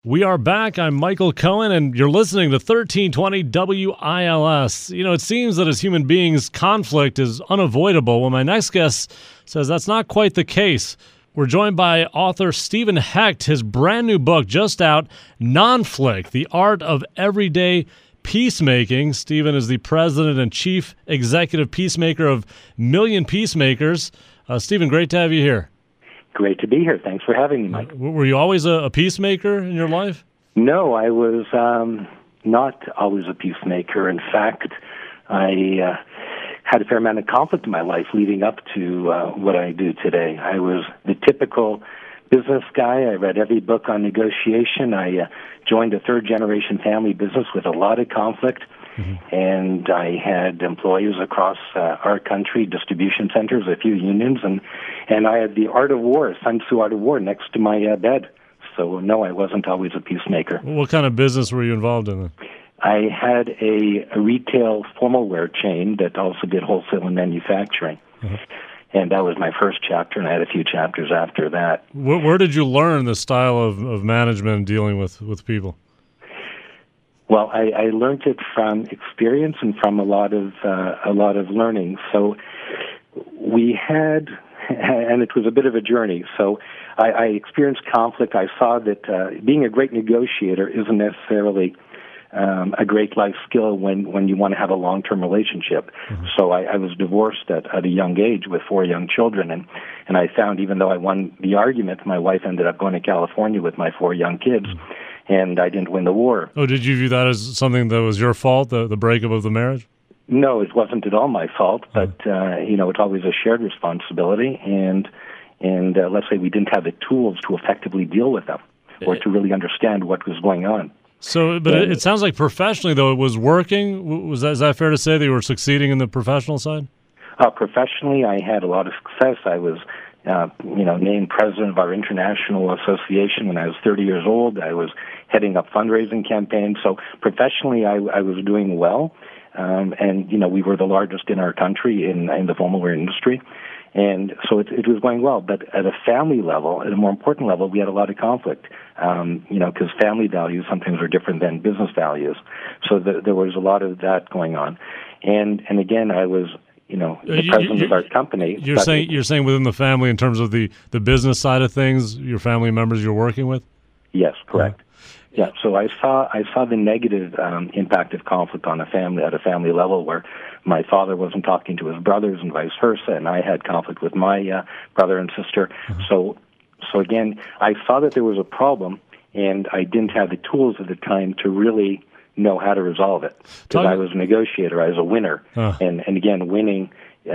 We are back. I'm Michael Cohen, and you're listening to 1320 WILS. You know, it seems that as human beings, conflict is unavoidable. Well, my next guest says that's not quite the case. We're joined by author Stephen Hecht. His brand new book, just out, Nonflict, The Art of Everyday Peacemaking. Stephen is the president and chief executive peacemaker of Million Peacemakers. Stephen, great to have you here. Great to be here. Thanks for having me, Mike. Were you always a peacemaker in your life? No, I was not always a peacemaker. In fact, I had a fair amount of conflict in my life leading up to what I do today. I was the typical business guy. I read every book on negotiation. I joined a third-generation family business with a lot of conflict. And I had employees across our country, distribution centers, a few unions, and I had the Art of War, Sun Tzu Art of War, next to my bed. So, no, I wasn't always a peacemaker. What kind of business were you involved in? I had a retail formal wear chain that also did wholesale and manufacturing. And that was my first chapter, and I had a few chapters after that. Where did you learn the style of management and dealing with people? Well, I learned it from experience and from a lot of learning. So we had, and it was a bit of a journey. So I experienced conflict. I saw that being a great negotiator isn't necessarily a great life skill when you want to have a long-term relationship. So I was divorced at a young age with 4 young children, and I found even though I won the argument, my wife ended up going to California with my 4 young kids. And I didn't win the war. Oh, did you view that as something that was your fault, the breakup of the marriage? No, it wasn't at all my fault, but, it's always a shared responsibility, and let's say we didn't have the tools to effectively deal with them or to really understand what was going on. So, but it sounds like professionally, though, it was working. Is that fair to say that you were succeeding in the professional side? Professionally, I had a lot of success. I was named president of our international association when I was 30 years old. I was heading up fundraising campaigns. So professionally, I was doing well. And we were the largest in our country in the formal wear industry. And so it was going well. But at a family level, at a more important level, we had a lot of conflict, because family values sometimes are different than business values. So there was a lot of that going on. And again, I was the president of our company. You're saying within the family in terms of the business side of things, your family members you're working with? Yes, correct. Yeah, so I saw the negative impact of conflict on a family at a family level, where my father wasn't talking to his brothers and vice versa, and I had conflict with my brother and sister. So again, I saw that there was a problem, and I didn't have the tools at the time to really know how to resolve it, because I was a negotiator, I was a winner, and again, winning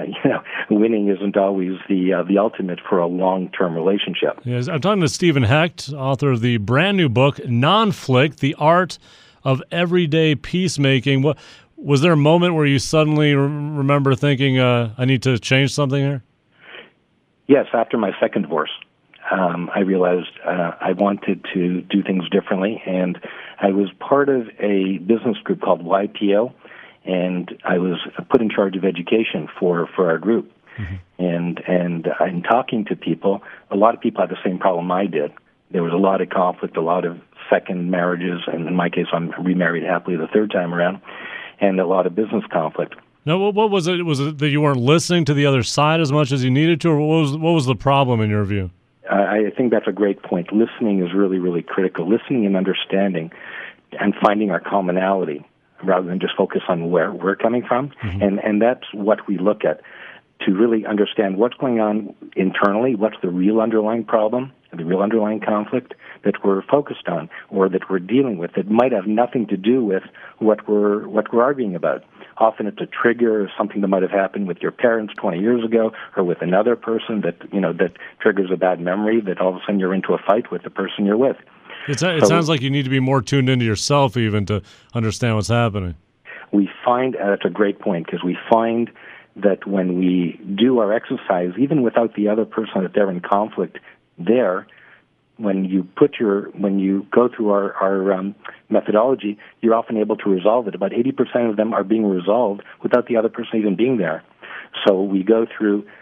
isn't always the ultimate for a long-term relationship. Yes, I'm talking to Stephen Hecht, author of the brand new book Nonflict: The Art of Everyday Peacemaking. Was there a moment where you suddenly remember thinking, I need to change something here? Yes, after my second divorce. I realized I wanted to do things differently, and I was part of a business group called YPO, and I was put in charge of education for our group. And I'm talking to people. A lot of people had the same problem I did. There was a lot of conflict, a lot of second marriages, and in my case, I'm remarried happily the third time around, and a lot of business conflict. Now, what was it? Was it that you weren't listening to the other side as much as you needed to, or what was the problem in your view? I think that's a great point. Listening is really, really critical. Listening and understanding and finding our commonality rather than just focus on where we're coming from. And that's what we look at, to really understand what's going on internally, what's the real underlying problem, the real underlying conflict that we're focused on or that we're dealing with. It might have nothing to do with what we're arguing about. Often it's a trigger, something that might have happened with your parents 20 years ago, or with another person that triggers a bad memory, that all of a sudden you're into a fight with the person you're with. It sounds like you need to be more tuned into yourself even to understand what's happening. We find, that's a great point, because we find that when we do our exercise, even without the other person that they're in conflict there, when you go through our methodology, you're often able to resolve it. About 80% of them are being resolved without the other person even being there. So we go through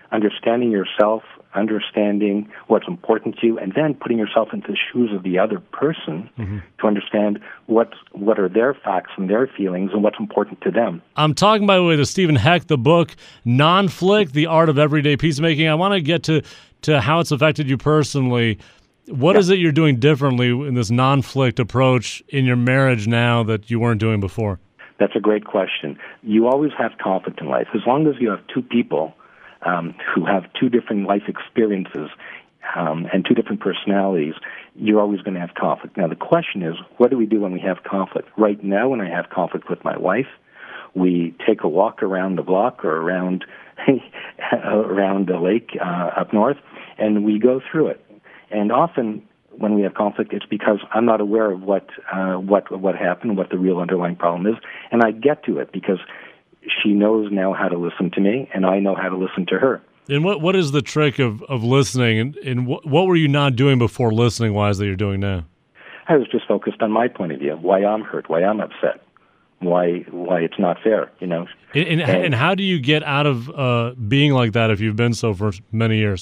understanding yourself, understanding what's important to you, and then putting yourself into the shoes of the other person to understand what are their facts and their feelings and what's important to them. I'm talking, by the way, to Stephen Heck, the book Non-Flict, The Art of Everyday Peacemaking. I want to get to how it's affected you personally. What is it you're doing differently in this non-flict approach in your marriage now that you weren't doing before? That's a great question. You always have conflict in life. As long as you have two people who have two different life experiences and two different personalities, you're always going to have conflict. Now, the question is, what do we do when we have conflict? Right now, when I have conflict with my wife, we take a walk around the block or around around the lake up north, and we go through it. And often, when we have conflict, it's because I'm not aware of what happened, what the real underlying problem is, and I get to it because she knows now how to listen to me, and I know how to listen to her. And what is the trick of listening, and what were you not doing before listening-wise that you're doing now? I was just focused on my point of view, why I'm hurt, why I'm upset, why it's not fair, you know. And how do you get out of being like that if you've been so for many years?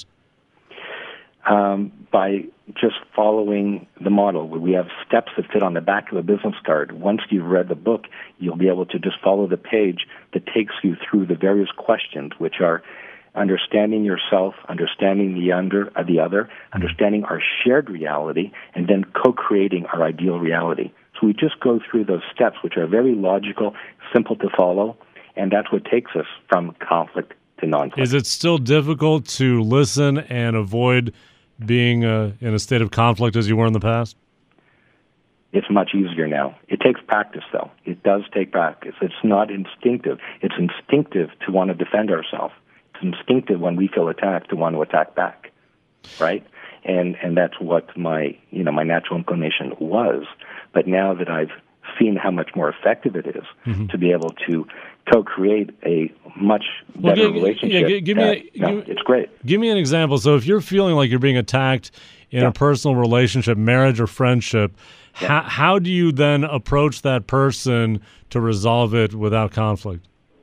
By just following the model. We have steps that fit on the back of a business card. Once you've read the book, you'll be able to just follow the page that takes you through the various questions, which are understanding yourself, understanding the other, understanding our shared reality, and then co-creating our ideal reality. So we just go through those steps, which are very logical, simple to follow, and that's what takes us from conflict to non-conflict. Is it still difficult to listen and avoid being in a state of conflict as you were in the past? It's much easier now. It takes practice, though. It does take practice. It's not instinctive. It's instinctive to want to defend ourselves. It's instinctive when we feel attacked to want to attack back, right? And that's what my natural inclination was. But now that I've seen how much more effective it is to be able to co-create a much better relationship. It's great. Give me an example. So if you're feeling like you're being attacked in a personal relationship, marriage or friendship, how do you then approach that person to resolve it without conflict?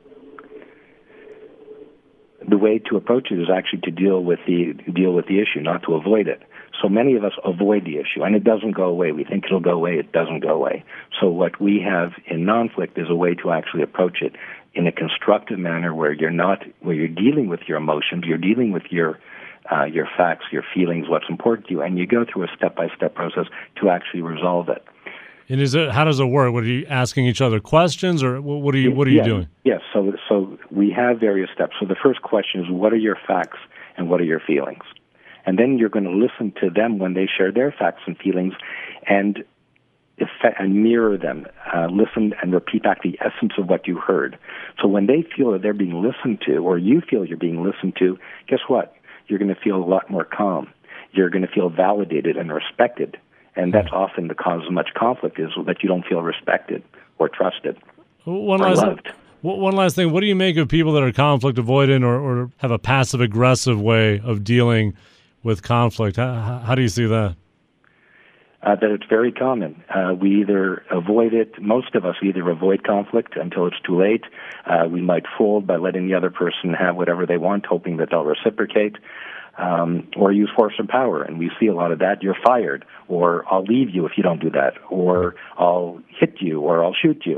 The way to approach it is actually to deal with the issue, not to avoid it. So many of us avoid the issue, and it doesn't go away. We think it'll go away. It doesn't go away. So what we have in non-flict is a way to actually approach it in a constructive manner where you're dealing with your emotions, you're dealing with your facts, your feelings, what's important to you, and you go through a step-by-step process to actually resolve it. And how does it work? What are you asking each other questions, or what are you doing? Yes. So we have various steps. So the first question is, what are your facts and what are your feelings? And then you're going to listen to them when they share their facts and feelings, and mirror them. Listen and repeat back the essence of what you heard. So when they feel that they're being listened to, or you feel you're being listened to, guess what? You're going to feel a lot more calm. You're going to feel validated and respected. And that's often the cause of much conflict, is that you don't feel respected or trusted or loved. One last thing. What do you make of people that are conflict avoidant or have a passive-aggressive way of dealing with conflict? How do you see that? That it's very common. We either avoid it. Most of us either avoid conflict until it's too late. We might fold by letting the other person have whatever they want, hoping that they'll reciprocate. Or use force and power, and we see a lot of that. You're fired, or I'll leave you if you don't do that, or I'll hit you, or I'll shoot you,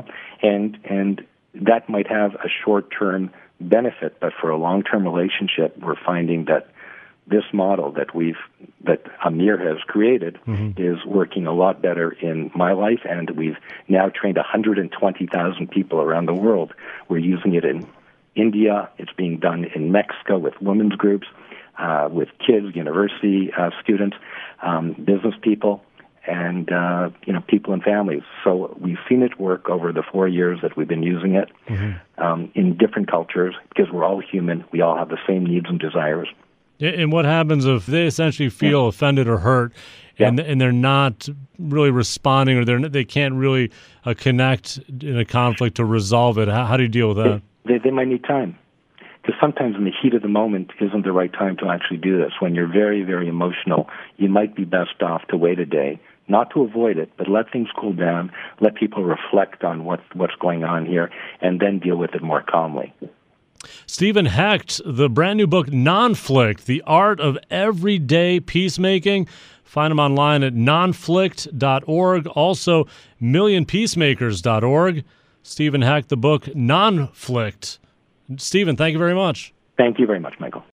and that might have a short-term benefit, but for a long-term relationship, we're finding that this model that Amir has created is working a lot better in my life, and we've now trained 120,000 people around the world. We're using it in India. It's being done in Mexico with women's groups, with kids, university students, business people, and people and families. So we've seen it work over the 4 years that we've been using it in different cultures, because we're all human. We all have the same needs and desires. And what happens if they essentially feel offended or hurt, and they're not really responding, or they can't really connect in a conflict to resolve it? How do you deal with that? They might need time. Because sometimes in the heat of the moment isn't the right time to actually do this. When you're very, very emotional, you might be best off to wait a day, not to avoid it, but let things cool down, let people reflect on what's going on here, and then deal with it more calmly. Stephen Hecht, the brand new book, Nonflict, The Art of Everyday Peacemaking. Find him online at nonflict.org. Also, millionpeacemakers.org. Stephen Hecht, the book, Nonflict. Stephen, thank you very much. Thank you very much, Michael.